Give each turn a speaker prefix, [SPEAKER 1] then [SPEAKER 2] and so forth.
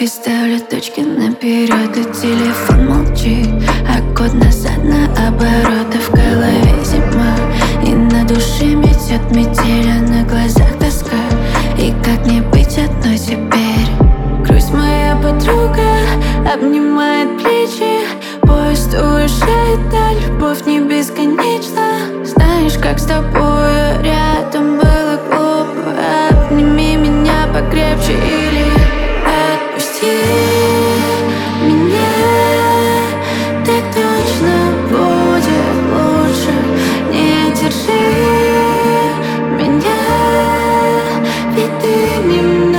[SPEAKER 1] И ставлю точки наперед, и телефон молчит. А год назад наоборот, а в голове зима. И на душе метет метель, а на глазах тоска. И как не быть одной теперь? Грусть моя подруга обнимает плечи. Поезд уезжает, а любовь не бесконечна. Знаешь, как с тобою рядом было глупо. Обними меня покрепче или отпусти меня. Так точно будет лучше. Не держи меня, ведь ты не